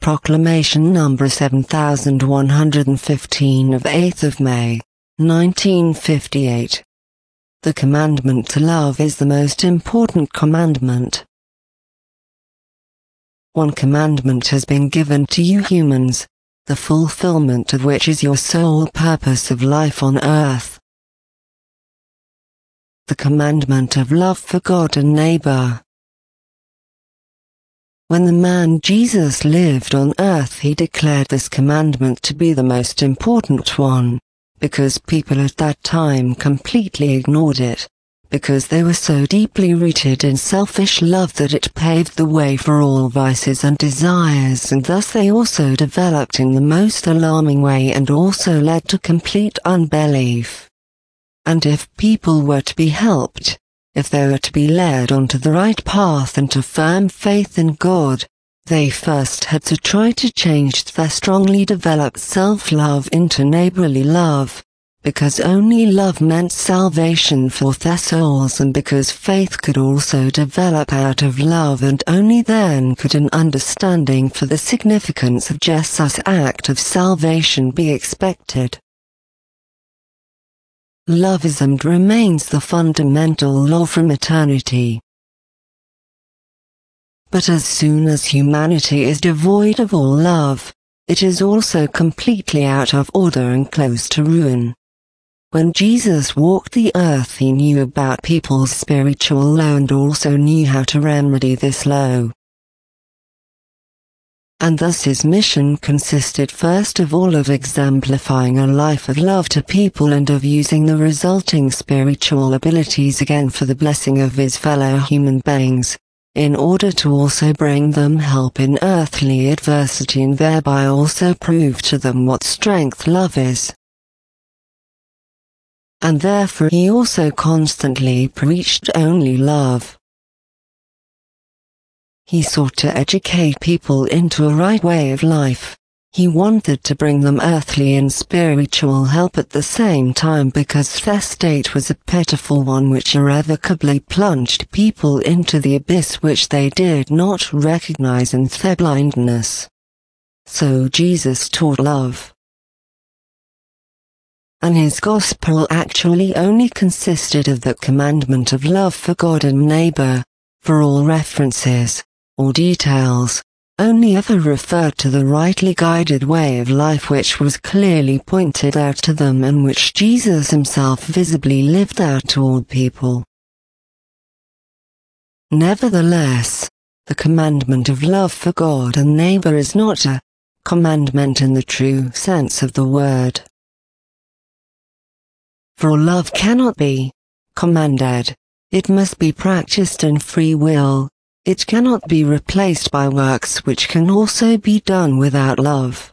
Proclamation number 7115 of 8th of May, 1958. The commandment to love is the most important commandment. One commandment has been given to you humans, the fulfillment of which is your sole purpose of life on earth. The commandment of love for God and neighbor. When the man Jesus lived on earth, he declared this commandment to be the most important one, because people at that time completely ignored it, because they were so deeply rooted in selfish love that it paved the way for all vices and desires, and thus they also developed in the most alarming way and also led to complete unbelief. And if people were to be helped, if they were to be led onto the right path and to firm faith in God, they first had to try to change their strongly developed self-love into neighborly love, because only love meant salvation for their souls, and because faith could also develop out of love, and only then could an understanding for the significance of Jesus' act of salvation be expected. Love is and remains the fundamental law from eternity. But as soon as humanity is devoid of all love, it is also completely out of order and close to ruin. When Jesus walked the earth, he knew about people's spiritual low and also knew how to remedy this low. And thus his mission consisted first of all of exemplifying a life of love to people and of using the resulting spiritual abilities again for the blessing of his fellow human beings, in order to also bring them help in earthly adversity and thereby also prove to them what strength love is. And therefore he also constantly preached only love. He sought to educate people into a right way of life. He wanted to bring them earthly and spiritual help at the same time, because their state was a pitiful one which irrevocably plunged people into the abyss which they did not recognize in their blindness. So Jesus taught love. And his gospel actually only consisted of the commandment of love for God and neighbor, for all references, or details, only ever referred to the rightly guided way of life which was clearly pointed out to them and which Jesus himself visibly lived out to all people. Nevertheless, the commandment of love for God and neighbor is not a commandment in the true sense of the word. For love cannot be commanded, it must be practiced in free will. It cannot be replaced by works which can also be done without love.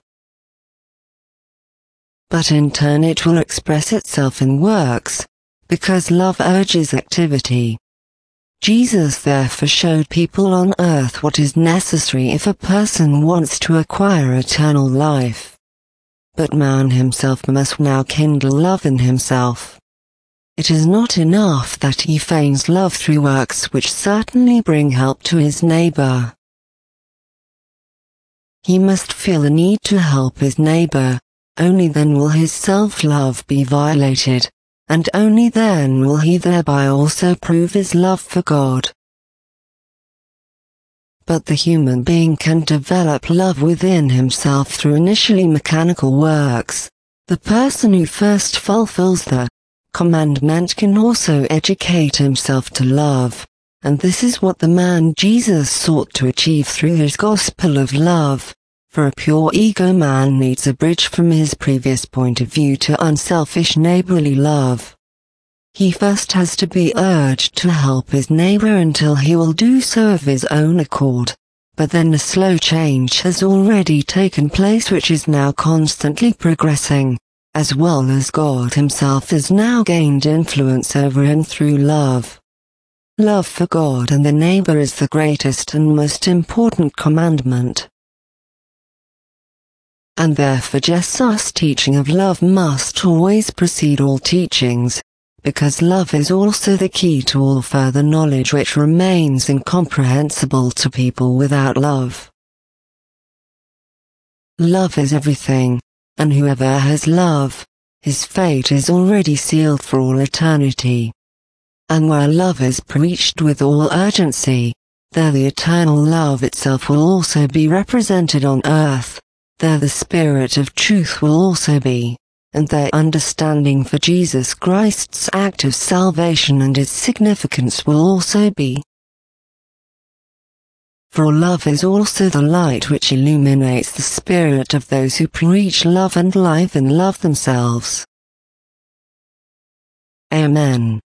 But in turn it will express itself in works, because love urges activity. Jesus therefore showed people on earth what is necessary if a person wants to acquire eternal life. But man himself must now kindle love in himself. It is not enough that he feigns love through works which certainly bring help to his neighbor. He must feel the need to help his neighbor, only then will his self-love be violated, and only then will he thereby also prove his love for God. But the human being can develop love within himself through initially mechanical works. The person who first fulfills the commandment can also educate himself to love, and this is what the man Jesus sought to achieve through his gospel of love, for a pure ego man needs a bridge from his previous point of view to unselfish neighborly love. He first has to be urged to help his neighbor until he will do so of his own accord, but then a slow change has already taken place which is now constantly progressing, as well as God himself has now gained influence over him through love. Love for God and the neighbor is the greatest and most important commandment. And therefore Jesus' teaching of love must always precede all teachings, because love is also the key to all further knowledge which remains incomprehensible to people without love. Love is everything, and whoever has love, his fate is already sealed for all eternity. And where love is preached with all urgency, there the eternal love itself will also be represented on earth, there the Spirit of truth will also be, and their understanding for Jesus Christ's act of salvation and its significance will also be. For love is also the light which illuminates the spirit of those who preach love and life in love themselves. Amen.